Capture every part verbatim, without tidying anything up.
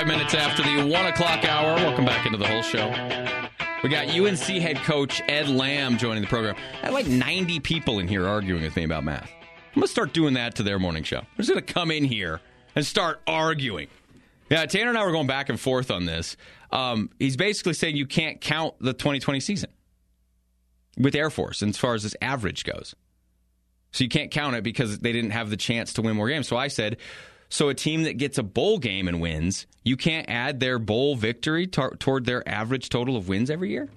minutes after the one o'clock hour. Welcome back into the whole show. We got U N C head coach Ed Lamb joining the program. I had like ninety people in here arguing with me about math. I'm going to start doing that to their morning show. I'm just going to come in here and start arguing. Yeah, Tanner and I were going back and forth on this. Um, he's basically saying you can't count the twenty twenty season with Air Force as far as this average goes. So you can't count it because they didn't have the chance to win more games. So I said, so a team that gets a bowl game and wins, you can't add their bowl victory t- toward their average total of wins every year?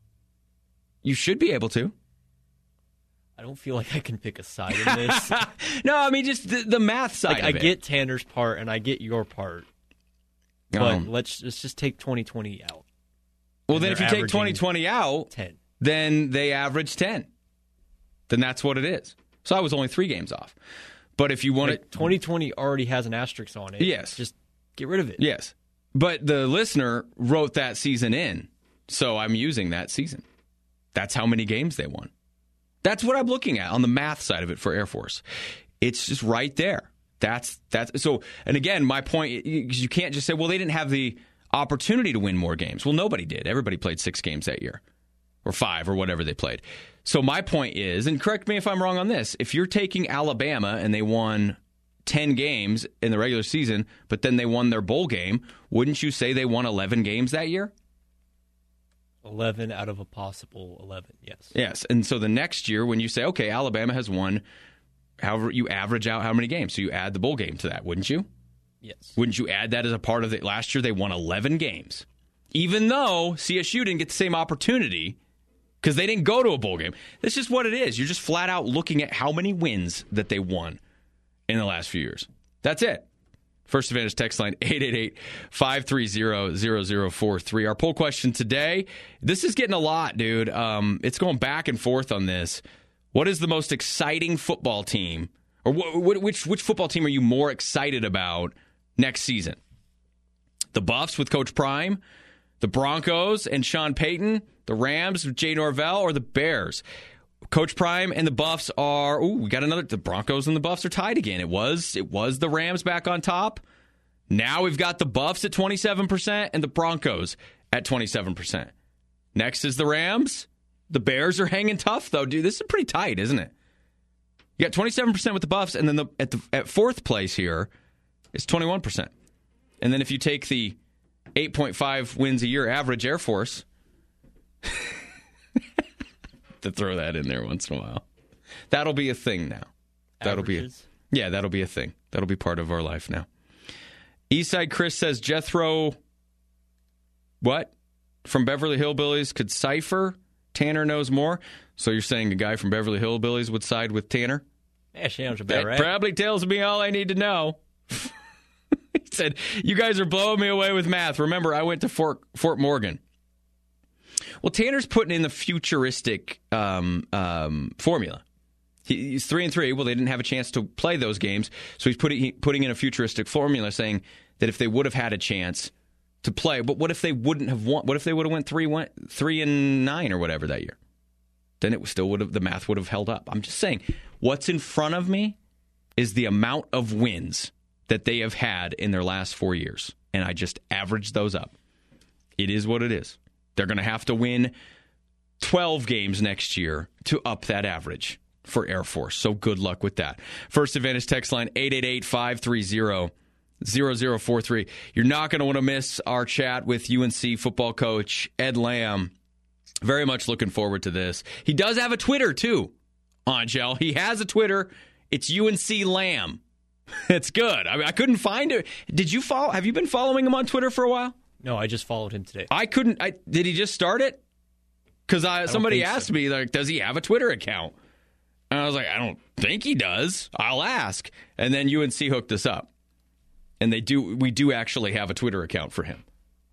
You should be able to. I don't feel like I can pick a side in this. No, I mean, just the, the math side like, of I it. I get Tanner's part and I get your part. But um, let's, let's just take twenty twenty out. Well, then if you take twenty twenty out, ten. Then they average ten. Then that's what it is. So I was only three games off. But if you want like it... twenty twenty already has an asterisk on it. Yes. Just get rid of it. Yes. But the listener wrote that season in, so I'm using that season. That's how many games they won. That's what I'm looking at on the math side of it for Air Force. It's just right there. That's that's so. And again, my point, you can't just say, well, they didn't have the opportunity to win more games. Well, nobody did. Everybody played six games that year, or five, or whatever they played. So my point is, and correct me if I'm wrong on this, if you're taking Alabama and they won ten games in the regular season, but then they won their bowl game, wouldn't you say they won eleven games that year? eleven out of a possible eleven, yes. Yes, and so the next year when you say, okay, Alabama has won, however, you average out how many games, so you add the bowl game to that, wouldn't you? Yes. Wouldn't you add that as a part of it? Last year they won eleven games, even though C S U didn't get the same opportunity because they didn't go to a bowl game. That's just what it is. You're just flat out looking at how many wins that they won in the last few years. That's it. First Advantage text line, eight eight eight, five three zero, zero zero four three. Our poll question today, this is getting a lot, dude. Um, it's going back and forth on this. What is the most exciting football team, or wh- wh- which which football team are you more excited about next season? The Buffs with Coach Prime, the Broncos and Sean Payton, the Rams with Jay Norvell, or the Bears? Coach Prime and the Buffs are, ooh, we got another, the Broncos and the Buffs are tied again. It was it was the Rams back on top. Now we've got the Buffs at twenty-seven percent and the Broncos at twenty-seven percent. Next is the Rams. The Bears are hanging tough, though, dude. This is pretty tight, isn't it? You got twenty-seven percent with the Buffs, and then the, at the at fourth place here is twenty-one percent. And then if you take the eight point five wins a year average Air Force, to throw that in there once in a while, that'll be a thing now. That'll Averages. be a, yeah, that'll be a thing. That'll be part of our life now. Eastside Chris says Jethro, what? From Beverly Hillbillies could cipher. Tanner knows more. So you're saying a guy from Beverly Hillbillies would side with Tanner? Yeah, sounds about That right. probably tells me all I need to know. He said, you guys are blowing me away with math. Remember, I went to Fort, Fort Morgan. Well, Tanner's putting in the futuristic um, um, formula. He, he's three and three. Well, they didn't have a chance to play those games, so he's putting he, putting in a futuristic formula, saying that if they would have had a chance to play, but what if they wouldn't have won? What if they would have went three, went three and nine or whatever that year? Then it still would have the math would have held up. I'm just saying, what's in front of me is the amount of wins that they have had in their last four years, and I just averaged those up. It is what it is. They're going to have to win twelve games next year to up that average for Air Force. So good luck with that. First Advantage text line, eight eight eight, five three zero, zero zero four three. You're not going to want to miss our chat with U N C football coach Ed Lamb. Very much looking forward to this. He does have a Twitter, too, Angel. He has a Twitter. It's U N C Lamb. It's good. I mean, I couldn't find it. Did you follow? Have you been following him on Twitter for a while? No, I just followed him today. I couldn't. I, did he just start it? Because somebody asked so. me, like, does he have a Twitter account? And I was like, I don't think he does. I'll ask. And then U N C hooked us up. And they do. We do actually have a Twitter account for him.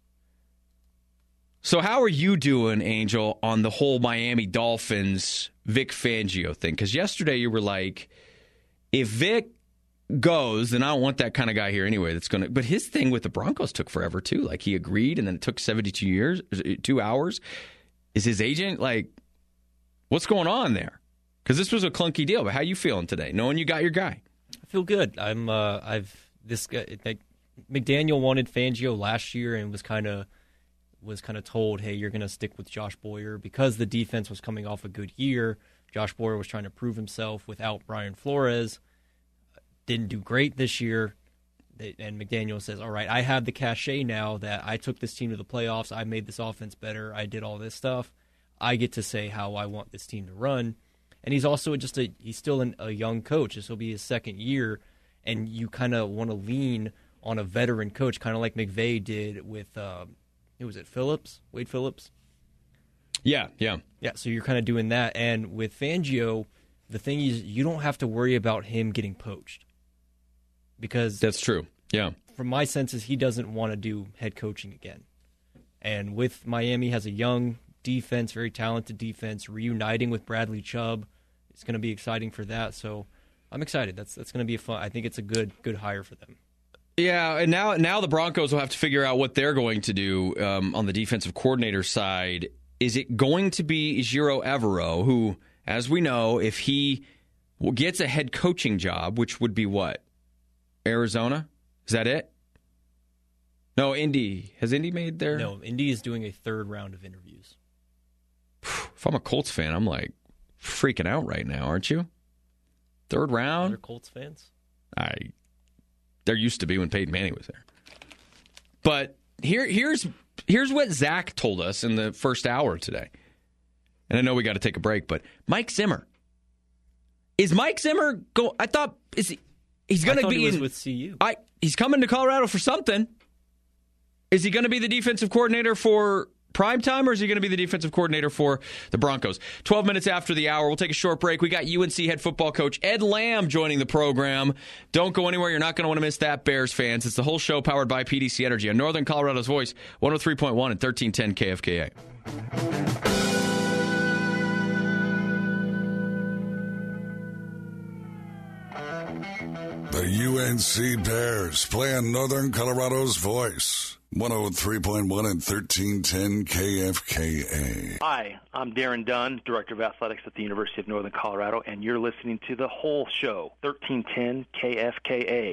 So how are you doing, Angel, on the whole Miami Dolphins Vic Fangio thing? Because yesterday you were like, if Vic goes, then I don't want that kind of guy here anyway. That's gonna. But his thing with the Broncos took forever too. Like he agreed, and then it took seventy-two years, two hours. Is his agent like, what's going on there? Because this was a clunky deal. But how you feeling today, knowing you got your guy? I feel good. I'm. Uh, I've this guy. Like, McDaniel wanted Fangio last year and was kind of was kind of told, hey, you're going to stick with Josh Boyer because the defense was coming off a good year. Josh Boyer was trying to prove himself without Brian Flores. Didn't do great this year. And McDaniel says, all right, I have the cachet now that I took this team to the playoffs. I made this offense better. I did all this stuff. I get to say how I want this team to run. And he's also just a he's still an, a young coach. This will be his second year. And you kind of want to lean on a veteran coach, kind of like McVay did with, uh, who was it, Phillips? Wade Phillips? Yeah, yeah. Yeah, so you're kind of doing that. And with Fangio, the thing is you don't have to worry about him getting poached. Because that's true. Yeah. From my senses, he doesn't want to do head coaching again. And with Miami has a young defense, very talented defense, reuniting with Bradley Chubb. It's going to be exciting for that. So I'm excited. That's that's going to be a fun. I think it's a good good hire for them. Yeah, and now now the Broncos will have to figure out what they're going to do um, on the defensive coordinator side. Is it going to be Ejiro Evero, who, as we know, if he gets a head coaching job, which would be what? Arizona? Is that it? No, Indy. Has Indy made their... No, Indy is doing a third round of interviews. If I'm a Colts fan, I'm like freaking out right now, aren't you? Third round? They're Colts fans? I. There used to be when Peyton Manning was there. But here, here's here's what Zach told us in the first hour today. And I know we got to take a break, but Mike Zimmer. Is Mike Zimmer go? I thought is he, he's going to be he was in, with C U. I he's coming to Colorado for something. Is he going to be the defensive coordinator for primetime, or is he going to be the defensive coordinator for the Broncos? twelve minutes after the hour, we'll take a short break. We got U N C head football coach Ed Lamb joining the program. Don't go anywhere. You're not going to want to miss that, Bears fans. It's the whole show powered by P D C Energy on Northern Colorado's Voice, one oh three point one and thirteen ten K F K A. The U N C Bears playing Northern Colorado's Voice, one oh three point one and thirteen ten K F K A. Hi, I'm Darren Dunn, Director of Athletics at the University of Northern Colorado, and you're listening to the whole show, thirteen ten K F K A.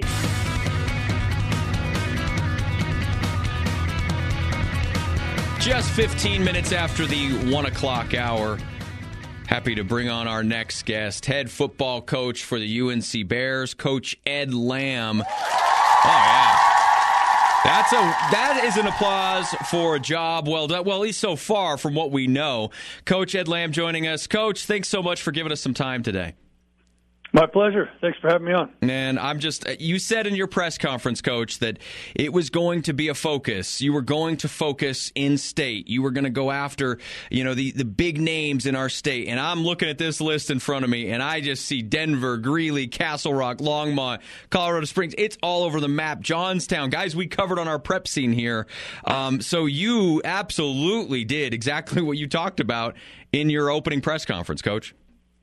Just fifteen minutes after the one o'clock hour. Happy to bring on our next guest, head football coach for the U N C Bears, Coach Ed Lamb. Oh, yeah. That's a that is an applause for a job well done. Well, at least so far from what we know. Coach Ed Lamb joining us. Coach, thanks so much for giving us some time today. My pleasure. Thanks for having me on. And I'm just, you said in your press conference, Coach, that it was going to be a focus. You were going to focus in state. You were going to go after, you know, the, the big names in our state. And I'm looking at this list in front of me, and I just see Denver, Greeley, Castle Rock, Longmont, Colorado Springs. It's all over the map. Johnstown, guys we covered on our prep scene here. Um, so you absolutely did exactly what you talked about in your opening press conference, Coach.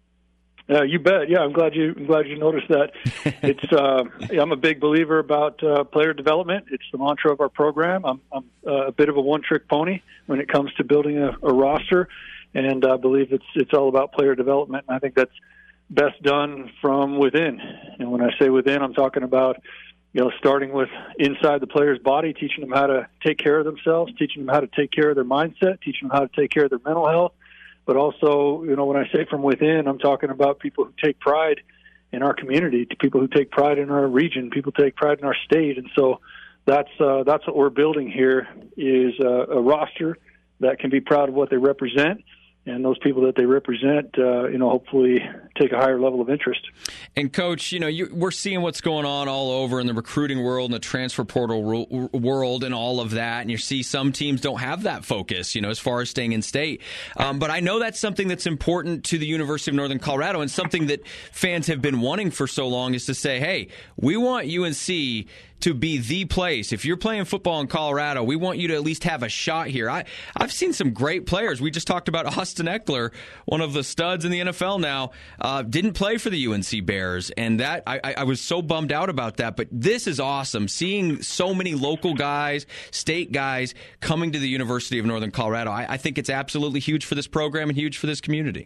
Uh, you bet. Yeah, I'm glad you I'm glad you noticed that. It's uh, I'm a big believer about uh, player development. It's the mantra of our program. I'm, I'm uh, a bit of a one-trick pony when it comes to building a, a roster, and I believe it's it's all about player development. And I think that's best done from within. And when I say within, I'm talking about you know starting with inside the player's body, teaching them how to take care of themselves, teaching them how to take care of their mindset, teaching them how to take care of their mental health. But also, you know, when I say from within, I'm talking about people who take pride in our community, to people who take pride in our region, people take pride in our state. And so that's uh, that's what we're building here is a, a roster that can be proud of what they represent. And those people that they represent, uh, you know, hopefully take a higher level of interest. And, Coach, you know, you, we're seeing what's going on all over in the recruiting world and the transfer portal ro- world and all of that. And you see some teams don't have that focus, you know, as far as staying in state. Um, but I know that's something that's important to the University of Northern Colorado, and something that fans have been wanting for so long is to say, hey, we want U N C to be the place. If you're playing football in Colorado, we want you to at least have a shot here. I, I've seen some great players. We just talked about Austin Eckler, one of the studs in the N F L now, uh, didn't play for the U N C Bears, and that I, I was so bummed out about that. But this is awesome, seeing so many local guys, state guys, coming to the University of Northern Colorado. I, I think it's absolutely huge for this program and huge for this community.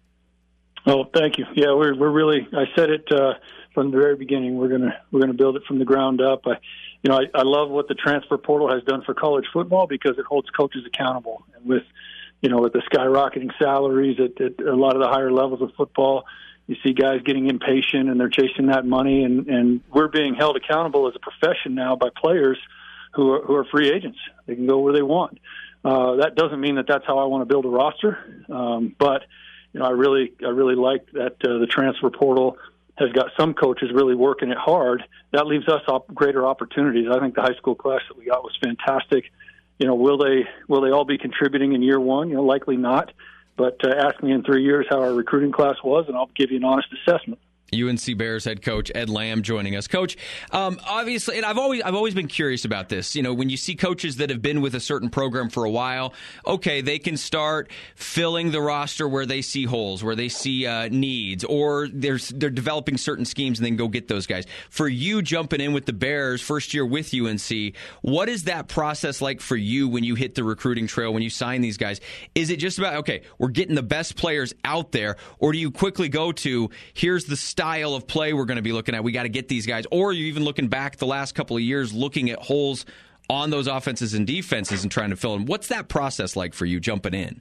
Oh, thank you. Yeah, we're we're really. I said it uh, from the very beginning. We're gonna we're gonna build it from the ground up. I, you know, I, I love what the transfer portal has done for college football because it holds coaches accountable. And with, you know, with the skyrocketing salaries at, at a lot of the higher levels of football, you see guys getting impatient and they're chasing that money, and, and we're being held accountable as a profession now by players who are, who are free agents. They can go where they want. Uh, that doesn't mean that that's how I want to build a roster, um, but you know, I really, I really like that uh, the transfer portal has got some coaches really working it hard. That leaves us op- greater opportunities. I think the high school class that we got was fantastic. You know, will they will they all be contributing in year one? You know, likely not. But uh, ask me in three years how our recruiting class was, and I'll give you an honest assessment. U N C Bears head coach Ed Lamb joining us. Coach, um, obviously, and I've always I've always been curious about this. You know, when you see coaches that have been with a certain program for a while, okay, they can start filling the roster where they see holes, where they see uh, needs, or they're they're developing certain schemes and then go get those guys. For you jumping in with the Bears first year with U N C, what is that process like for you when you hit the recruiting trail, when you sign these guys? Is it just about, okay, we're getting the best players out there, or do you quickly go to, here's the style of play we're going to be looking at, we got to get these guys, or are you even looking back the last couple of years looking at holes on those offenses and defenses and trying to fill them? What's that process like for you jumping in?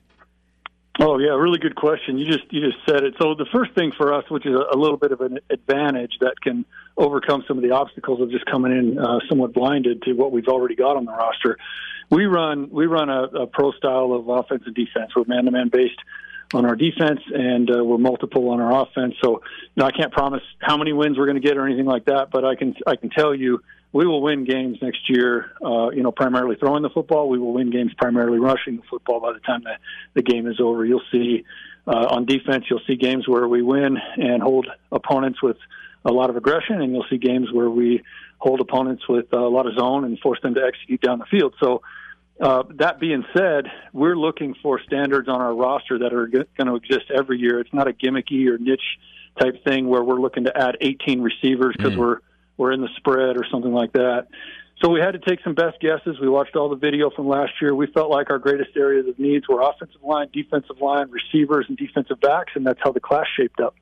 Oh yeah, really good question. You just you just said it. So the first thing for us, which is a little bit of an advantage that can overcome some of the obstacles of just coming in uh, somewhat blinded to what we've already got on the roster, we run we run a, a pro style of offense and defense. We're man-to-man based on our defense, and uh, we're multiple on our offense. So, you know, I can't promise how many wins we're going to get or anything like that, but I can I can tell you we will win games next year, uh, you know, primarily throwing the football. We will win games primarily rushing the football by the time the, the game is over. You'll see uh, on defense, you'll see games where we win and hold opponents with a lot of aggression, and you'll see games where we hold opponents with a lot of zone and force them to execute down the field. So, Uh, that being said, we're looking for standards on our roster that are g- going to exist every year. It's not a gimmicky or niche type thing where we're looking to add eighteen receivers because mm. we're we're in the spread or something like that. So we had to take some best guesses. We watched all the video from last year. We felt like our greatest areas of needs were offensive line, defensive line, receivers, and defensive backs, and that's how the class shaped up.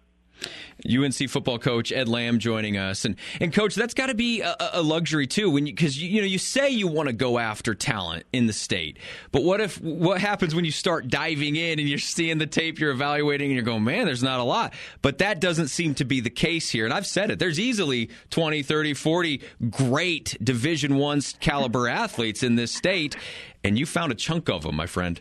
U N C football coach Ed Lamb joining us, and and coach, that's got to be a, a luxury too, when you because you, you know you say you want to go after talent in the state, but what if what happens when you start diving in and you're seeing the tape, you're evaluating, and you're going, man, there's not a lot. But that doesn't seem to be the case here, and I've said it. There's easily twenty, thirty, forty great Division One caliber athletes in this state, and you found a chunk of them, my friend.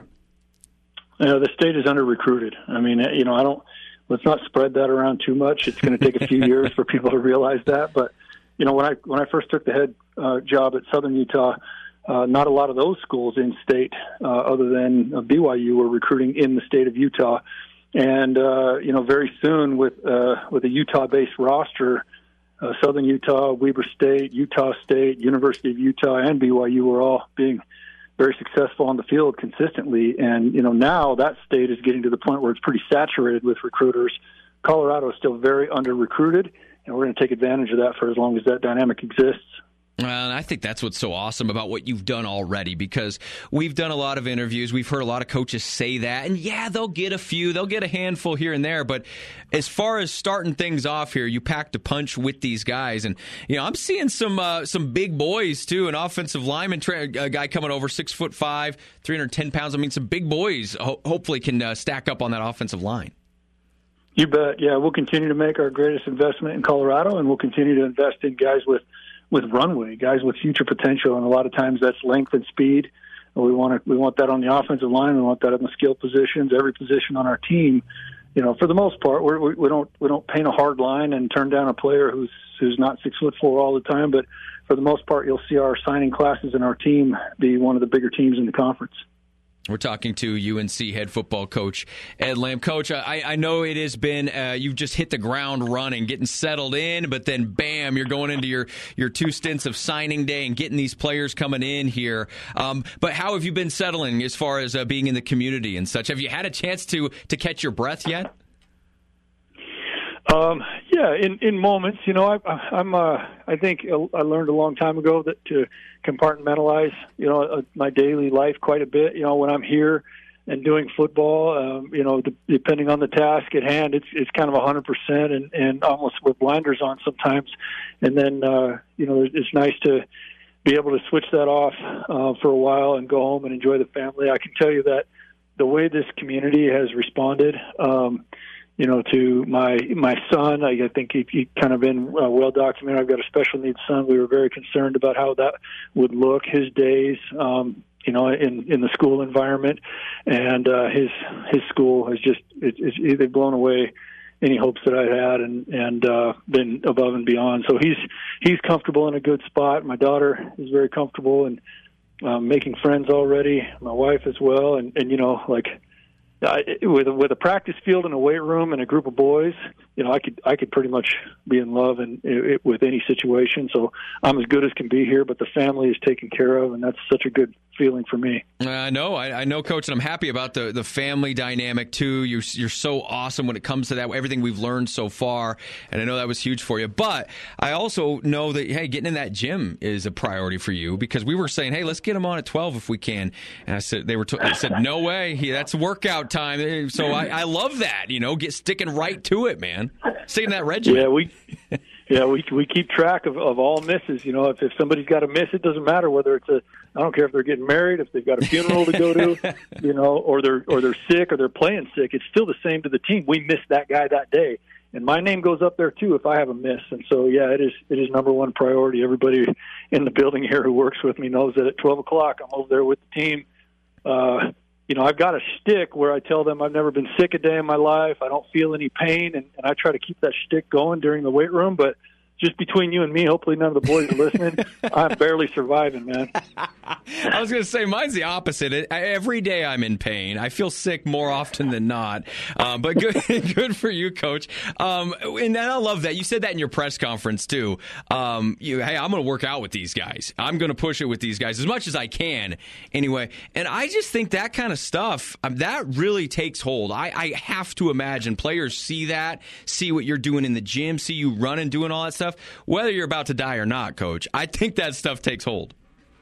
You know, the state is under recruited. I mean, you know, I don't. Let's not spread that around too much. It's going to take a few years for people to realize that. But, you know, when I when I first took the head uh, job at Southern Utah, uh, not a lot of those schools in state, uh, other than uh, B Y U, were recruiting in the state of Utah. And, uh, you know, very soon with uh, with a Utah-based roster, uh, Southern Utah, Weber State, Utah State, University of Utah, and B Y U were all being very successful on the field consistently. And, you know, now that state is getting to the point where it's pretty saturated with recruiters. Colorado is still very under-recruited, and we're going to take advantage of that for as long as that dynamic exists. Well, I think that's what's so awesome about what you've done already, because we've done a lot of interviews. We've heard a lot of coaches say that, and yeah, they'll get a few, they'll get a handful here and there. But as far as starting things off here, you packed a punch with these guys, and you know I'm seeing some uh, some big boys too. An offensive lineman, tra- a guy coming over six foot five, three hundred ten pounds. I mean, some big boys ho- hopefully can uh, stack up on that offensive line. You bet. Yeah, we'll continue to make our greatest investment in Colorado, and we'll continue to invest in guys with. with runway, guys with future potential, and a lot of times that's length and speed. We want to, we want that on the offensive line. We want that in the skill positions, every position on our team. You know, for the most part, we're, we we don't we don't paint a hard line and turn down a player who's who's not six foot four all the time. But for the most part, you'll see our signing classes and our team be one of the bigger teams in the conference. We're talking to U N C head football coach Ed Lamb. Coach, I, I know it has been, uh, you've just hit the ground running, getting settled in, but then bam, you're going into your, your two stints of signing day and getting these players coming in here. Um, but how have you been settling as far as uh, being in the community and such? Have you had a chance to, to catch your breath yet? Um, yeah, in, in moments, you know, I, I'm, uh, I think I learned a long time ago that to compartmentalize, you know, uh, my daily life quite a bit. You know, when I'm here and doing football, um, you know, d- depending on the task at hand, it's it's kind of a hundred percent and and almost with blinders on sometimes. And then, uh, you know, it's nice to be able to switch that off uh, for a while and go home and enjoy the family. I can tell you that the way this community has responded, um, you know, to my my son, I, I think he, he kind of been uh, well documented. I've got a special needs son. We were very concerned about how that would look, his days, um, you know, in, in the school environment, and uh, his his school has just it, it's they've blown away any hopes that I had, and and uh, been above and beyond. So he's he's comfortable in a good spot. My daughter is very comfortable and um, making friends already. My wife as well, and and you know, like I, with a, with a practice field and a weight room and a group of boys, you know, I could I could pretty much be in love and it, with any situation. So I'm as good as can be here, but the family is taken care of, and that's such a good feeling for me. I uh, know, I, I know, Coach, and I'm happy about the, the family dynamic too. You're you're so awesome when it comes to that. Everything we've learned so far, and I know that was huge for you. But I also know that hey, getting in that gym is a priority for you, because we were saying, hey, let's get him on at twelve if we can. And I said they were t- I said no way, he, that's workout time. So I, I love that, you know, get sticking right to it, man. Sticking that regimen. Yeah, we. Yeah, we we keep track of, of all misses. You know, if, if somebody's got a miss, it doesn't matter whether it's a I don't care if they're getting married, if they've got a funeral to go to, you know, or they're or they're sick or they're playing sick. It's still the same to the team. We missed that guy that day, and my name goes up there too if I have a miss. And so, yeah, it is it is number one priority. Everybody in the building here who works with me knows that at twelve o'clock I'm over there with the team. Uh, you know, I've got a shtick where I tell them I've never been sick a day in my life. I don't feel any pain, and, and I try to keep that shtick going during the weight room. But just between you and me, hopefully none of the boys are listening, I'm barely surviving, man. I was going to say, mine's the opposite. It, I, every day I'm in pain. I feel sick more often than not. Um, but good good for you, Coach. Um, and I love that. You said that in your press conference, too. Um, you, hey, I'm going to work out with these guys. I'm going to push it with these guys as much as I can anyway. And I just think that kind of stuff, um, that really takes hold. I, I have to imagine players see that, see what you're doing in the gym, see you running, doing all that stuff. Whether you're about to die or not, Coach, I think that stuff takes hold.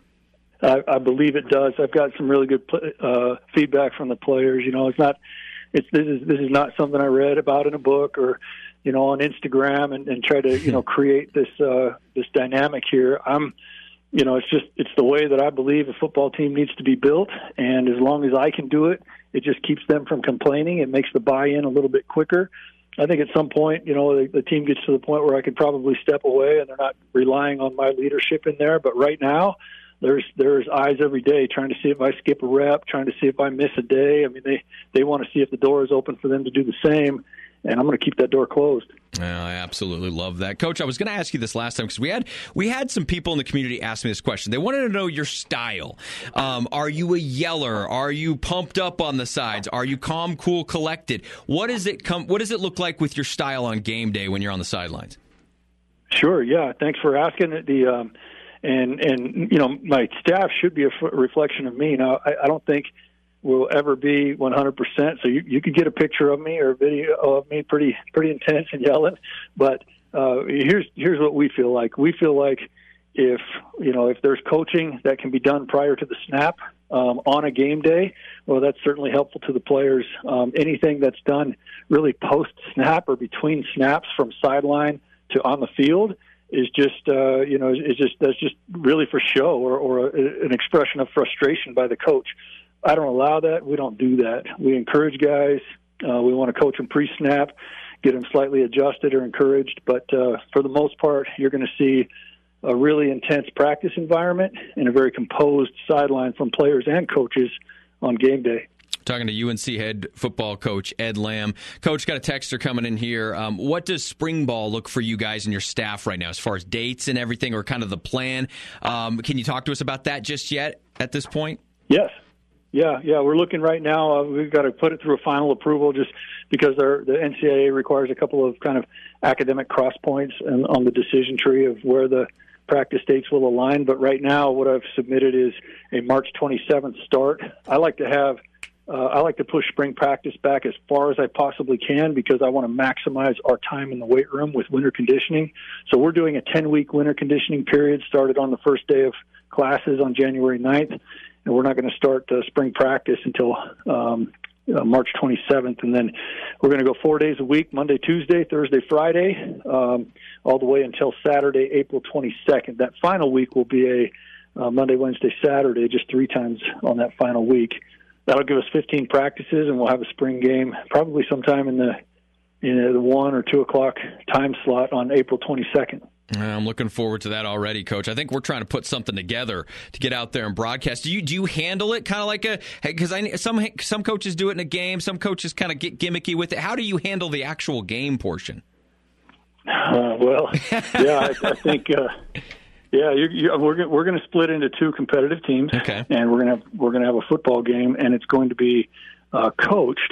I, I believe it does. I've got some really good uh, feedback from the players. You know, it's not, it's this is this is not something I read about in a book or, you know, on Instagram and, and try to you know create this uh, this dynamic here. I'm, you know, it's just it's the way that I believe a football team needs to be built, and as long as I can do it, it just keeps them from complaining. It makes the buy-in a little bit quicker. I think at some point, you know, the, the team gets to the point where I could probably step away and they're not relying on my leadership in there. But right now, there's there's eyes every day trying to see if I skip a rep, trying to see if I miss a day. I mean, they, they want to see if the door is open for them to do the same, and I'm going to keep that door closed. Yeah, I absolutely love that. Coach, I was going to ask you this last time because we had we had some people in the community ask me this question. They wanted to know your style. Um, are you a yeller? Are you pumped up on the sides? Are you calm, cool, collected? What does it come? What does it look like with your style on game day when you're on the sidelines? Sure. Yeah. Thanks for asking. The um, and and you know my staff should be a f- reflection of me. Now I, I don't think will ever be one hundred percent. So you, you could get a picture of me or a video of me pretty pretty intense and yelling. But uh, here's here's what we feel like. We feel like if you know if there's coaching that can be done prior to the snap um, on a game day, well, that's certainly helpful to the players. Um, anything that's done really post snap or between snaps from sideline to on the field is just uh, you know is just that's just really for show or, or a, an expression of frustration by the coach. I don't allow that. We don't do that. We encourage guys. Uh, we want to coach them pre-snap, get them slightly adjusted or encouraged. But uh, for the most part, you're going to see a really intense practice environment and a very composed sideline from players and coaches on game day. Talking to U N C head football coach Ed Lamb. Coach, got a texter coming in here. Um, what does spring ball look for you guys and your staff right now as far as dates and everything or kind of the plan? Um, can you talk to us about that just yet at this point? Yes. Yeah, yeah, we're looking right now. Uh, we've got to put it through a final approval just because our, the N C double A requires a couple of kind of academic cross points and, on the decision tree of where the practice dates will align. But right now what I've submitted is a March twenty-seventh start. I like to have uh, I like to push spring practice back as far as I possibly can because I want to maximize our time in the weight room with winter conditioning. So we're doing a ten-week winter conditioning period started on the first day of classes on January ninth. And we're not going to start uh, spring practice until um, uh, March twenty-seventh. And then we're going to go four days a week, Monday, Tuesday, Thursday, Friday, um, all the way until Saturday, April twenty-second. That final week will be a uh, Monday, Wednesday, Saturday, just three times on that final week. That'll give us fifteen practices, and we'll have a spring game probably sometime in the in the one or two o'clock time slot on April twenty-second. I'm looking forward to that already, Coach. I think we're trying to put something together to get out there and broadcast. Do you do you handle it kind of like a because I some some coaches do it in a game, some coaches kind of get gimmicky with it. How do you handle the actual game portion? Uh, well, yeah, I, I think. Uh, Yeah, you, you, we're gonna, we're going to split into two competitive teams, okay. and we're going to we're going to have a football game, and it's going to be uh, coached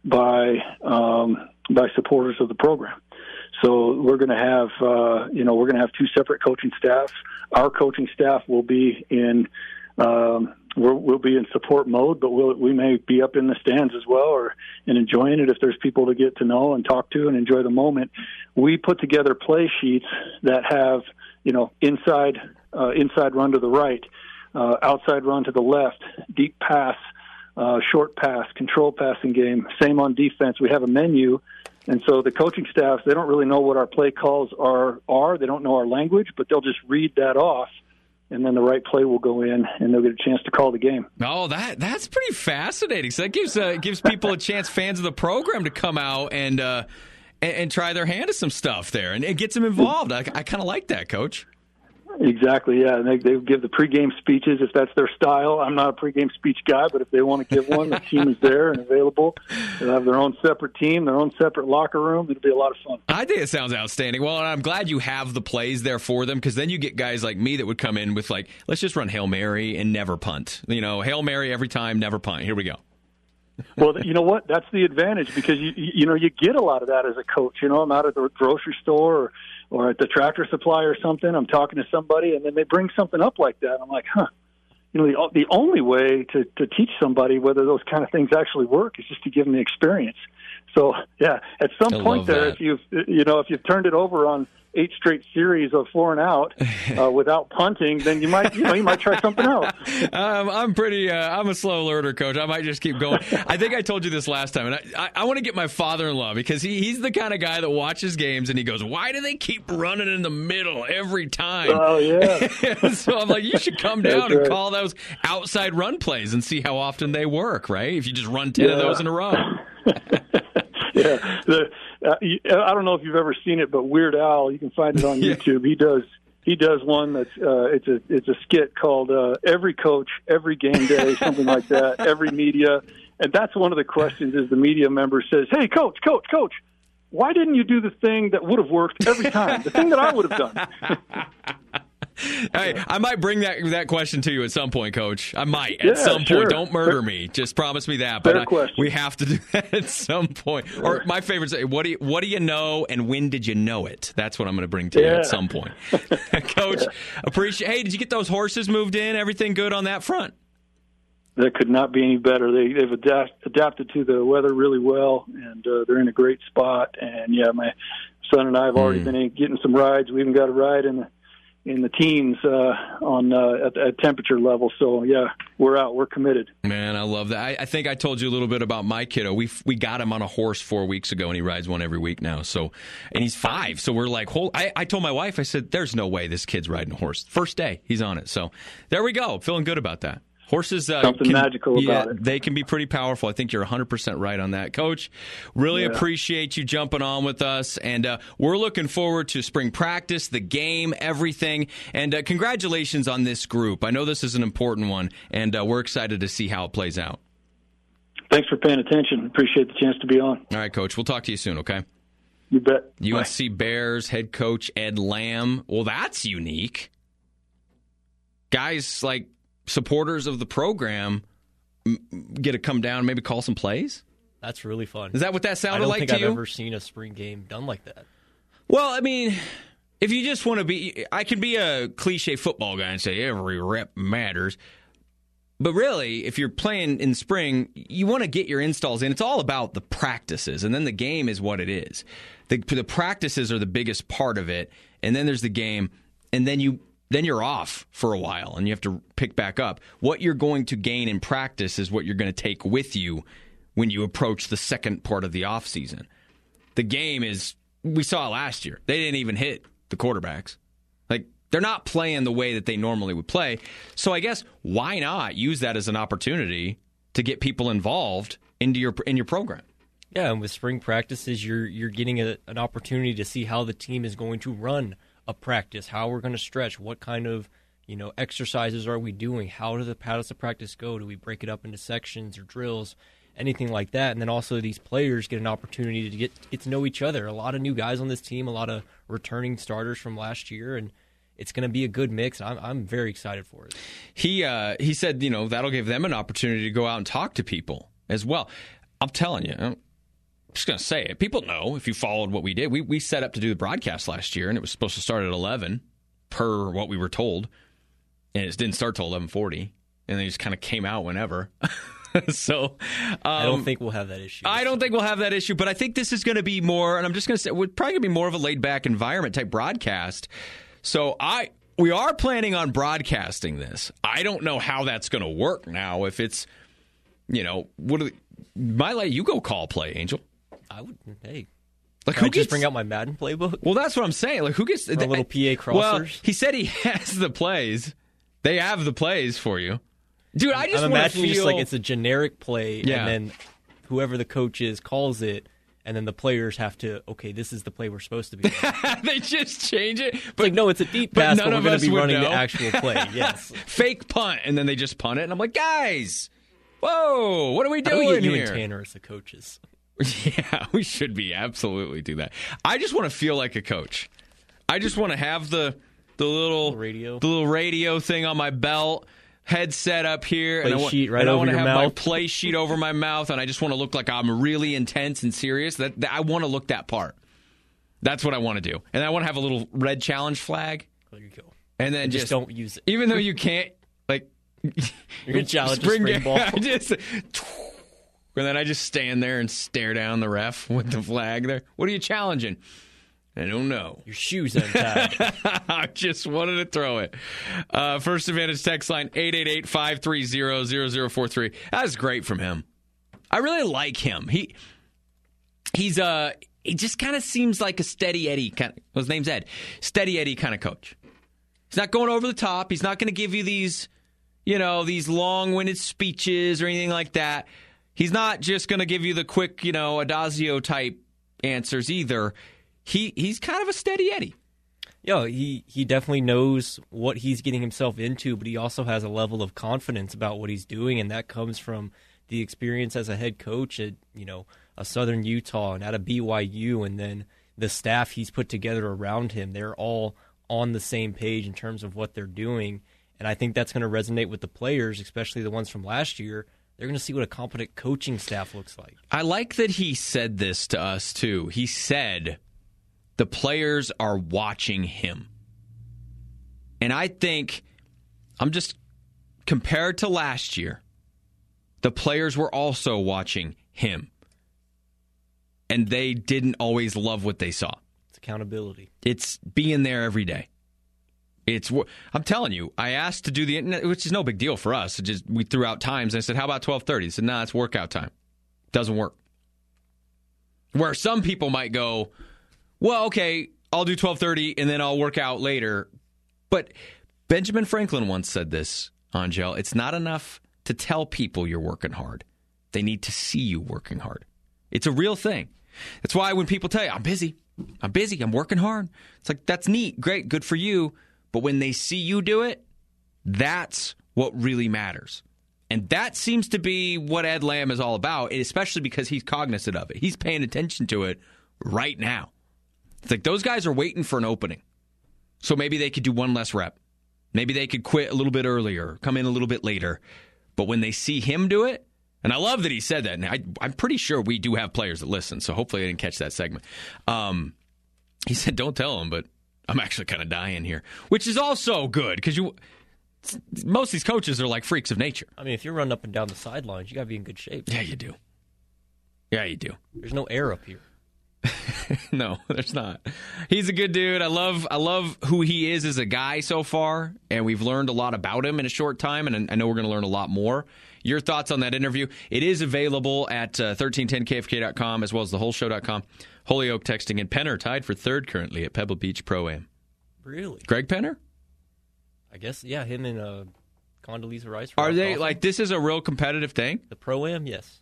by um, by supporters of the program. So we're going to have uh, you know we're going to have two separate coaching staffs. Our coaching staff will be in um, we're, we'll be in support mode, but we'll, we may be up in the stands as well, or and enjoying it if there's people to get to know and talk to and enjoy the moment. We put together play sheets that have you know, inside uh, inside run to the right, uh, outside run to the left, deep pass, uh, short pass, control passing game. Same on defense. We have a menu, and so the coaching staffs, they don't really know what our play calls are. are. They don't know our language, but they'll just read that off, and then the right play will go in, and they'll get a chance to call the game. Oh, that that's pretty fascinating. So that gives uh, gives people a chance, fans of the program, to come out and uh, and, and try their hand at some stuff there, and it gets them involved. I, I kind of like that, Coach. Exactly, yeah. And they, they give the pregame speeches if that's their style. I'm not a pregame speech guy, but if they want to give one, the team is there and available. They'll have their own separate team, their own separate locker room. It'll be a lot of fun. I think it sounds outstanding. Well, and I'm glad you have the plays there for them, because then you get guys like me that would come in with, like, let's just run Hail Mary and never punt. You know, Hail Mary every time, never punt. Here we go. Well, you know what? That's the advantage, because, you you know, you get a lot of that as a coach. You know, I'm out at the grocery store or, or at the Tractor Supply or something. I'm talking to somebody, and then they bring something up like that. I'm like, huh. You know, the, the only way to, to teach somebody whether those kind of things actually work is just to give them the experience. So, yeah, at some I point there, that. if you've, you know, if you've turned it over on eight straight series of four and out uh, without punting, then you might, you know, you might try something else. um, I'm pretty, uh, I'm a slow learner, Coach. I might just keep going. I think I told you this last time, and I, I, I want to get my father-in-law, because he, he's the kind of guy that watches games and he goes, why do they keep running in the middle every time? Oh, yeah. So I'm like, you should come down That's and right. call those outside run plays and see how often they work, right? If you just run ten Yeah. of those in a row. Yeah, the, uh, I don't know if you've ever seen it, but Weird Al, you can find it on Yeah. YouTube. He does he does one that's uh, it's a it's a skit called uh, "Every Coach, Every Game Day," something like that. Every media, and that's one of the questions. Is the media member says, "Hey, coach, coach, coach, why didn't you do the thing that would have worked every time? The thing that I would have done." Hey, I might bring that that question to you at some point, Coach. I might at Yeah, some sure. point. Don't murder me. Just promise me that. But Fair I, question. we have to do that at some point. Or my favorite say, "What do you, what do you know, and when did you know it?" That's what I'm going to bring to you Yeah. at some point. Coach, appreciate. Hey, did you get those horses moved in? Everything good on that front? That could not be any better. They, they've adapt, adapted to the weather really well, and uh, they're in a great spot. And yeah, my son and I have already Mm. been in, getting some rides. We even got a ride in the in the teens uh, on uh, at, at temperature level. So yeah, we're out. We're committed. Man, I love that. I, I think I told you a little bit about my kiddo. We we got him on a horse four weeks ago, and he rides one every week now. So, and he's five. So we're like, whole. I, I told my wife, I said, "There's no way this kid's riding a horse." First day, he's on it. So there we go. Feeling good about that. Horses, uh, Something can, magical yeah, about it. They can be pretty powerful. I think you're one hundred percent right on that. Coach, really Yeah. appreciate you jumping on with us. And uh, we're looking forward to spring practice, the game, everything. And uh, congratulations on this group. I know this is an important one, and uh, we're excited to see how it plays out. Thanks for paying attention. Appreciate the chance to be on. All right, Coach. We'll talk to you soon, okay? You bet. U N C Bears head coach Ed Lamb. Well, that's unique. Guys like supporters of the program get to come down and maybe call some plays? That's really fun. Is that what that I sounded don't like think to I've you? ever seen a spring game done like that. Well, I mean, if you just want to be, I can be a cliche football guy and say every rep matters. But really, if you're playing in spring, you want to get your installs in. It's all about the practices, and then the game is what it is. The, the practices are the biggest part of it, and then there's the game, and then you then you're off for a while, and you have to pick back up. What you're going to gain in practice is what you're going to take with you when you approach the second part of the offseason. The game is, we saw it last year. They didn't even hit the quarterbacks. Like, They're not playing the way that they normally would play. So I guess why not use that as an opportunity to get people involved into your in your program? Yeah, and with spring practices, you're you're getting a, an opportunity to see how the team is going to run a practice, how we're going to stretch, what kind of you know exercises are we doing, how does the how does the practice go? Do we break it up into sections or drills, anything like that? And then also these players get an opportunity to get get to know each other. A lot of new guys on this team, a lot of returning starters from last year, and it's going to be a good mix. I'm I'm very excited for it. He uh, he said, you know, that'll give them an opportunity to go out and talk to people as well. I'm telling you, I'm just going to say it. People know if you followed what we did. We we set up to do the broadcast last year, and it was supposed to start at eleven per what we were told, and it didn't start till eleven forty, and they just kind of came out whenever. so um, I don't think we'll have that issue. I don't think we'll have that issue, but I think this is going to be more, and I'm just going to say, we're probably going to be more of a laid-back environment type broadcast. So I we are planning on broadcasting this. I don't know how that's going to work now. If it's, you know, what do they, might let you go call play, Angel. I would. Hey, like who who just gets, bring out my Madden playbook? Well, that's what I'm saying. Like who gets a little P A crossers? Well, he said he has the plays. They have the plays for you, dude. I just I'm want to imagining feel just like it's a generic play, Yeah. and then whoever the coach is calls it. And then the players have to, okay, this is the play we're supposed to be running. They just change it. It's But like, no, it's a deep but pass, none but we're of going us to be would running know. the actual play. Yes. Fake punt, and then they just punt it. And I'm like, guys, whoa, what are we How do doing we get you here? and Tanner as the coaches? Yeah, we should be absolutely do that. I just want to feel like a coach. I just want to have the the little Radio. the little radio thing on my belt, headset up here, Play and I want, sheet right and I over want to your have my mouth. play sheet over my mouth, and I just want to look like I'm really intense and serious. That, that I want to look that part. That's what I want to do, and I want to have a little red challenge flag, There you go. and then And just, just don't use it. even though you can't like You're going to challenge a spring ball. I just, and then I just stand there and stare down the ref with the flag there. What are you challenging? I don't know. Your shoes untied. I just wanted to throw it. Uh, First Advantage text line eight eight eight, five three zero, zero zero four three. That was great from him. I really like him. He he's uh he just kind of seems like a steady Eddie kind of, well, his name's Ed. Steady Eddie kind of coach. He's not going over the top. He's not going to give you these, you know, these long-winded speeches or anything like that. He's not just going to give you the quick, you know, Adazio type answers either. He he's kind of a steady Eddie. Yeah, he, he definitely knows what he's getting himself into, but he also has a level of confidence about what he's doing, and that comes from the experience as a head coach at, you know, a Southern Utah and at a B Y U, and then the staff he's put together around him. They're all on the same page in terms of what they're doing, and I think that's going to resonate with the players, especially the ones from last year. They're going to see what a competent coaching staff looks like. I like that he said this to us, too. He said the players are watching him. And I think, I'm just, compared to last year, the players were also watching him. And they didn't always love what they saw. It's accountability. It's being there every day. It's. I'm telling you, I asked to do the internet, which is no big deal for us. It just we threw out times. And I said, how about twelve thirty? They said, no, nah, it's workout time. Doesn't work. Where some people might go, well, okay, I'll do twelve thirty and then I'll work out later. But Benjamin Franklin once said this, Angel. It's not enough to tell people you're working hard. They need to see you working hard. It's a real thing. That's why when people tell you, I'm busy, I'm busy, I'm working hard. It's like, that's neat, great, good for you. But when they see you do it, that's what really matters. And that seems to be what Ed Lamb is all about, especially because he's cognizant of it. He's paying attention to it right now. It's like those guys are waiting for an opening. So maybe they could do one less rep. Maybe they could quit a little bit earlier, come in a little bit later. But when they see him do it, and I love that he said that. And I, I'm pretty sure we do have players that listen, so hopefully I didn't catch that segment. Um, he said, don't tell them, but I'm actually kind of dying here, which is also good because you. Most of these coaches are like freaks of nature. I mean, if you're running up and down the sidelines, you got to be in good shape. Yeah, you do. Yeah, you do. There's no air up here. No, there's not. He's a good dude. I love I love who he is as a guy so far, and we've learned a lot about him in a short time, and I know we're going to learn a lot more. Your thoughts on that interview? It is available at uh, thirteen ten K F K dot com as well as the whole show dot com. Holyoke texting and Penner tied for third currently at Pebble Beach Pro-Am. Really? Greg Penner? I guess, yeah, him and uh, Condoleezza Rice. Are they, awesome. like, this is a real competitive thing? The Pro-Am, yes.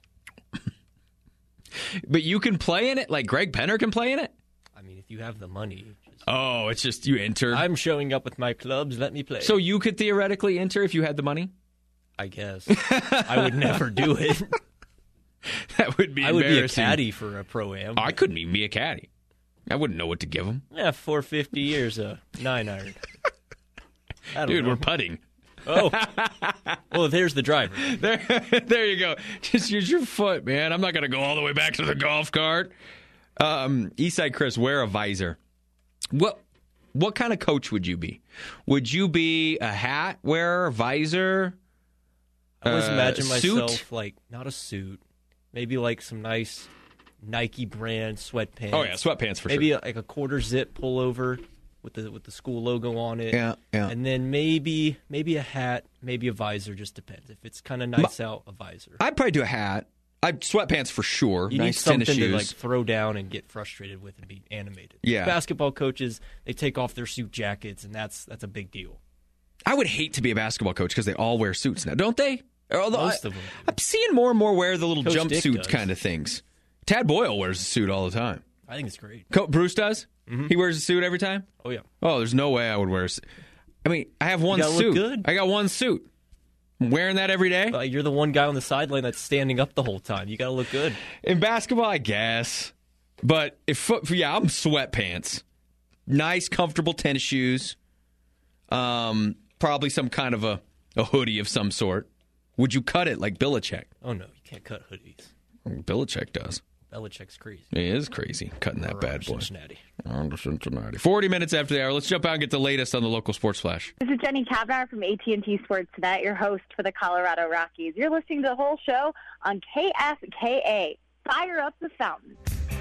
But you can play in it? Like Greg Penner can play in it? I mean, if you have the money. Just... Oh, it's just you enter. I'm showing up with my clubs. Let me play. So you could theoretically enter if you had the money? I guess. I would never do it. That would be I would embarrassing. be a caddy for a Pro-Am. Oh, I couldn't even be a caddy. I wouldn't know what to give them. Yeah, four fifty years, a nine iron. I don't Dude, know. we're putting. Oh. Well, there's the driver. There, there you go. Just use your foot, man. I'm not going to go all the way back to the golf cart. Um, Eastside Chris, wear a visor. What what kind of coach would you be? Would you be a hat wearer, visor? I always uh, imagine suit? myself like not a suit, maybe like some nice Nike brand sweatpants. Oh yeah, sweatpants for maybe sure. a, like a quarter zip pullover with the with the school logo on it. Yeah, yeah. And then maybe maybe a hat, maybe a visor. Just depends. If it's kind of nice out, a visor. I'd probably do a hat. I'd sweatpants for sure. You nice need something tennis shoes. to like throw down and get frustrated with and be animated. Yeah. Basketball coaches, they take off their suit jackets, and that's that's a big deal. I would hate to be a basketball coach because they all wear suits now, don't they? Although Most I, of them. I'm seeing more and more wear the little Coach Dick jumpsuit does. kind of things. Tad Boyle wears a suit all the time. I think it's great. Co- Bruce does? Mm-hmm. He wears a suit every time? Oh yeah. Oh, there's no way I would wear a suit. I mean, I have one gotta suit. look good. I got one suit. I'm wearing that every day. Uh, you're the one guy on the sideline that's standing up the whole time. You got to look good. In basketball, I guess. But if foot, yeah, I'm sweatpants. Nice, comfortable tennis shoes. Um, probably some kind of a, a hoodie of some sort. Would you cut it like Belichick? Oh no, you can't cut hoodies. Belichick does. Belichick's crazy. He is crazy cutting that Or, bad uh, boy. Cincinnati. On to Cincinnati. forty minutes after the hour. Let's jump out and get the latest on the local sports flash. This is Jenny Kavnar from A T and T Sportsnet, your host for the Colorado Rockies. You're listening to the whole show on K F K A. Fire up the fountain.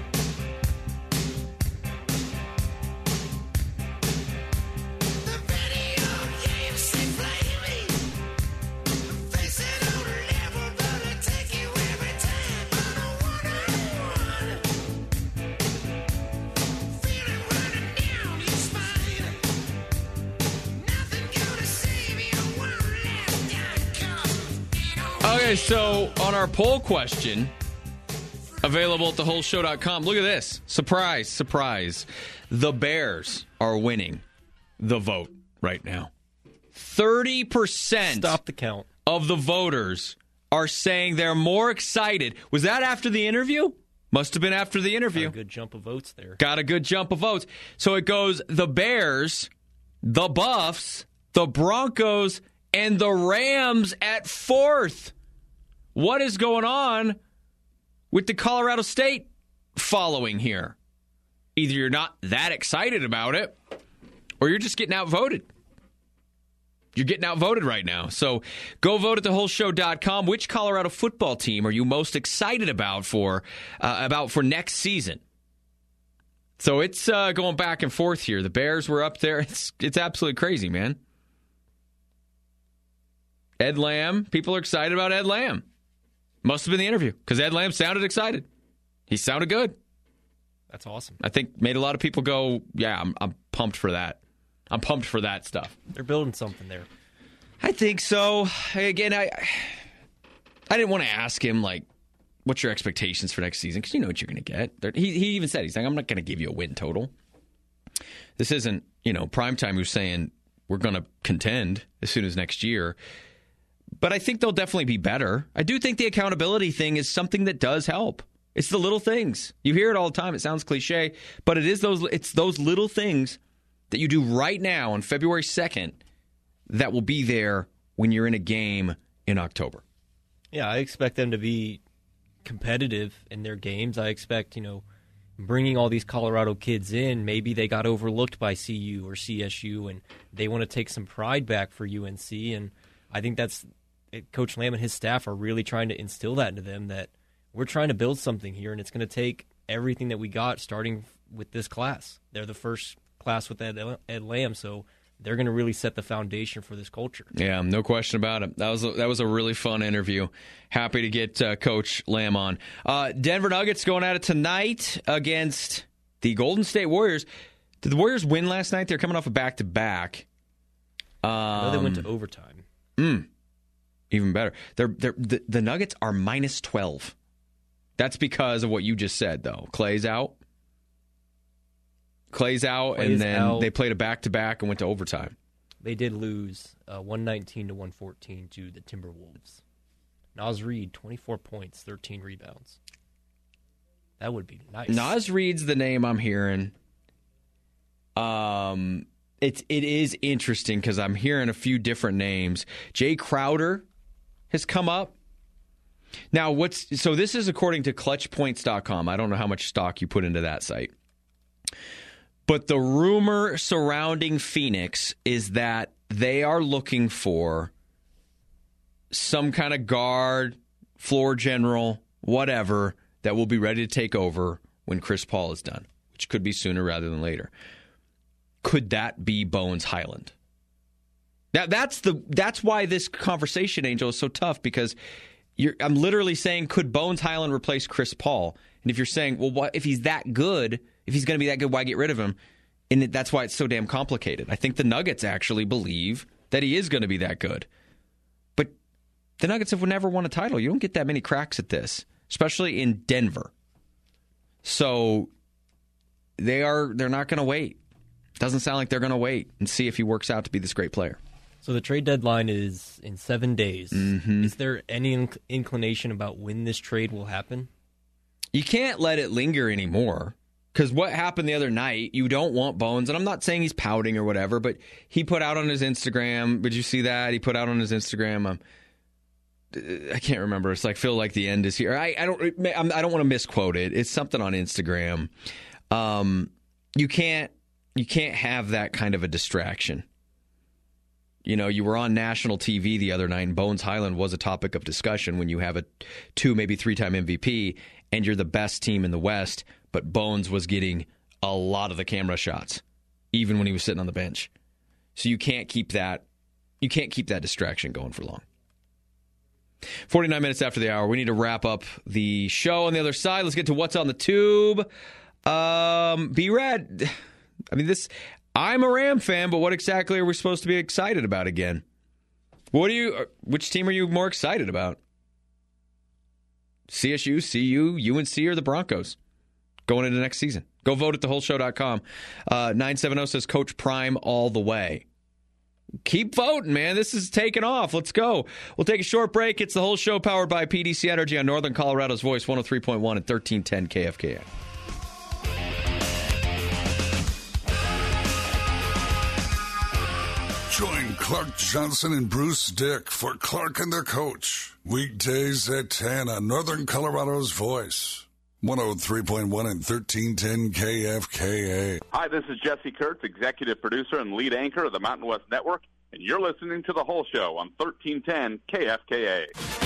Okay, so on our poll question, available at the whole show dot com, look at this. Surprise, surprise. The Bears are winning the vote right now. thirty percent Stop the count. of the voters are saying they're more excited. Was that after the interview? Must have been after the Got interview. a good jump of votes there. Got a good jump of votes. So it goes the Bears, the Buffs, the Broncos, and the Rams at fourth. What is going on with the Colorado State following here? Either you're not that excited about it, or you're just getting outvoted. You're getting outvoted right now. So go vote at the whole show dot com. Which Colorado football team are you most excited about for uh, about for next season? So it's uh, going back and forth here. The Bears were up there. It's it's absolutely crazy, man. Ed Lamb. People are excited about Ed Lamb. Must have been the interview because Ed Lamb sounded excited. He sounded good. That's awesome. I think made a lot of people go, yeah, I'm, I'm pumped for that. I'm pumped for that stuff. They're building something there. I think so. Again, I I didn't want to ask him, like, what's your expectations for next season? Because you know what you're going to get. He, he even said, he's like, I'm not going to give you a win total. This isn't, you know, Primetime who's saying we're going to contend as soon as next year. But I think they'll definitely be better. I do think the accountability thing is something that does help. It's the little things. You hear it all the time. It sounds cliche, but it is those. It's those little things that you do right now on February second that will be there when you're in a game in October. Yeah, I expect them to be competitive in their games. I expect, you know, bringing all these Colorado kids in, maybe they got overlooked by C U or C S U, and they want to take some pride back for U N C. And I think that's Coach Lamb and his staff are really trying to instill that into them, that we're trying to build something here, and it's going to take everything that we got starting with this class. They're the first class with Ed, Ed Lamb, so they're going to really set the foundation for this culture. Yeah, no question about it. That was a, that was a really fun interview. Happy to get uh, Coach Lamb on. Uh, Denver Nuggets going at it tonight against the Golden State Warriors. Did the Warriors win last night? They're coming off a back-to-back. Um, I know they went to overtime. Mm, even better. They're, they're, the, the Nuggets are minus twelve. That's because of what you just said, though. Clay's out. Clay's out, Clay's and then out. they played a back-to-back and went to overtime. They did lose uh, one nineteen to one fourteen to the Timberwolves. Naz Reid, twenty-four points, thirteen rebounds. That would be nice. Naz Reid's the name I'm hearing. Um, it's it is interesting because I'm hearing a few different names. Jay Crowder has come up. Now, what's so this is according to clutch points dot com. I don't know how much stock you put into that site. But the rumor surrounding Phoenix is that they are looking for some kind of guard, floor general, whatever, that will be ready to take over when Chris Paul is done, which could be sooner rather than later. Could that be Bones Highland? That that's the that's why this conversation, Angel, is so tough, because you're, I'm literally saying, could Bones Highland replace Chris Paul? And if you're saying, well, what if he's that good? If he's going to be that good, why get rid of him? And that's why it's so damn complicated. I think the Nuggets actually believe that he is going to be that good. But the Nuggets have never won a title. You don't get that many cracks at this, especially in Denver. So they are they're not going to wait. Doesn't sound like they're going to wait and see if he works out to be this great player. So the trade deadline is in seven days. Mm-hmm. Is there any inc- inclination about when this trade will happen? You can't let it linger anymore, because what happened the other night, you don't want Bones, and I'm not saying he's pouting or whatever, but he put out on his Instagram, did you see that? He put out on his Instagram, um, I can't remember, it's like, feel like the end is here. I, I don't I don't want to misquote it. It's something on Instagram. Um, you can't you can't have that kind of a distraction. You know, you were on national T V the other night, and Bones Highland was a topic of discussion when you have a two, maybe three-time M V P, and you're the best team in the West, but Bones was getting a lot of the camera shots, even when he was sitting on the bench. So you can't keep that, you can't keep that distraction going for long. forty-nine minutes after the hour, we need to wrap up the show. On the other side, let's get to what's on the tube. Um, B-Rad, I mean, this... I'm a Ram fan, but what exactly are we supposed to be excited about again? What do you? Which team are you more excited about? C S U, C U, U N C, or the Broncos going into next season? Go vote at the whole show dot com. Uh, nine seven zero says Coach Prime all the way. Keep voting, man. This is taking off. Let's go. We'll take a short break. It's the Whole Show powered by P D C Energy on Northern Colorado's Voice, one oh three point one and thirteen ten K F K A. Join Clark Johnson and Bruce Dick for Clark and the Coach. Weekdays at ten on Northern Colorado's Voice. one oh three point one and thirteen ten K F K A. Hi, this is Jesse Kurtz, executive producer and lead anchor of the Mountain West Network, and you're listening to The Whole Show on thirteen ten K F K A.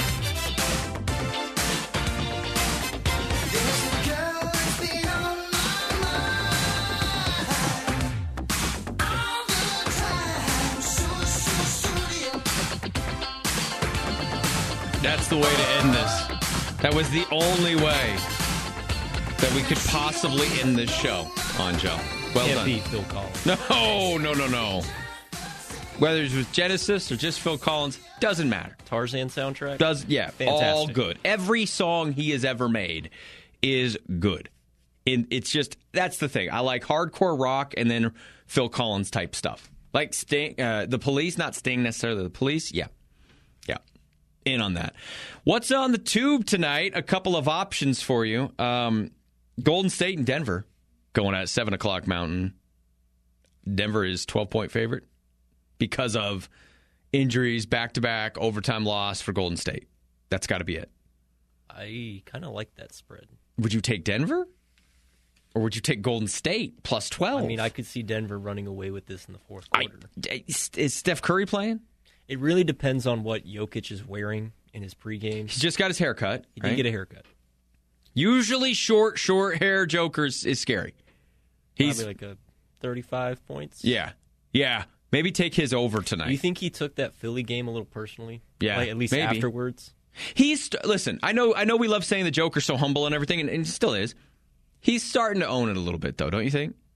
That's the way to end this. That was the only way that we could possibly end this show on, Joe. Well Can't done. beat Phil Collins. No, no, no, no. Whether it's with Genesis or just Phil Collins, doesn't matter. Tarzan soundtrack? Does yeah, Fantastic. all good. Every song he has ever made is good. And it's just, that's the thing. I like hardcore rock and then Phil Collins type stuff. Like Sting, uh, the Police, not Sting necessarily, the Police, yeah. Yeah. In on that. What's on the tube tonight? A couple of options for you. Um, Golden State and Denver going at seven o'clock Mountain. Denver is twelve-point favorite because of injuries, back-to-back, overtime loss for Golden State. That's got to be it. I kind of like that spread. Would you take Denver? Or would you take Golden State plus twelve? I mean, I could see Denver running away with this in the fourth quarter. I, is Steph Curry playing? It really depends on what Jokic is wearing in his pregame. He's just got his hair cut. He right? did get a haircut. Usually short, short hair Jokers is scary. He's Probably like a thirty-five points. Yeah. Yeah. Maybe take his over tonight. Do you think he took that Philly game a little personally? Yeah, Like, at least maybe. afterwards? He's listen, I know I know we love saying the Joker's so humble and everything, and, and he still is. He's starting to own it a little bit, though, don't you think?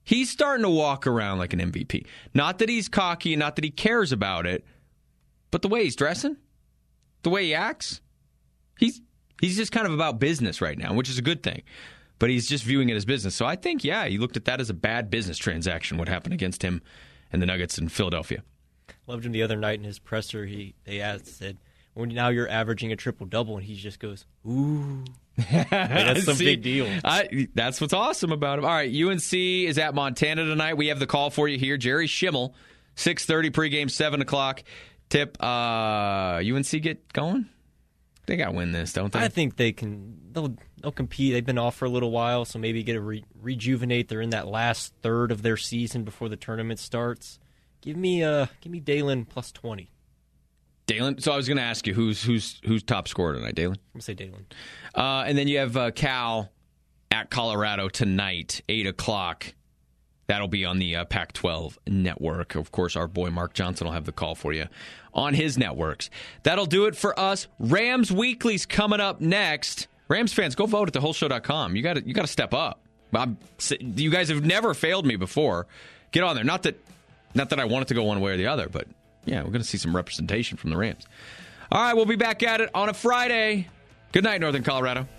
He's starting to walk around like an M V P. Not that he's cocky, not that he cares about it, but the way he's dressing, the way he acts, he's he's just kind of about business right now, which is a good thing. But he's just viewing it as business. So I think, yeah, he looked at that as a bad business transaction, what happened against him and the Nuggets in Philadelphia. Loved him the other night in his presser. He They asked, said, well, now you're averaging a triple-double, and he just goes, ooh. Like, that's some See, big deal. I, that's what's awesome about him. All right, U N C is at Montana tonight. We have the call for you here. Jerry Schimmel, six thirty pregame, seven o'clock tip. Uh, U N C get going? They got to win this, don't they? I think they can. They'll they'll compete. They've been off for a little while, so maybe get a re- rejuvenate. They're in that last third of their season before the tournament starts. Give me uh, give me Dalen plus twenty. Dalen. So I was going to ask you who's who's who's top scorer tonight, Dalen? I'm gonna say Dalen. Uh, and then you have uh, Cal at Colorado tonight, eight o'clock. That'll be on the uh, Pac twelve network. Of course, our boy Mark Johnson will have the call for you on his networks. That'll do it for us. Rams Weekly's coming up next. Rams fans, go vote at the whole show dot com. You got you got to step up. I'm, you guys have never failed me before. Get on there. Not that, not that I want it to go one way or the other, but yeah, we're going to see some representation from the Rams. All right, we'll be back at it on a Friday. Good night, Northern Colorado.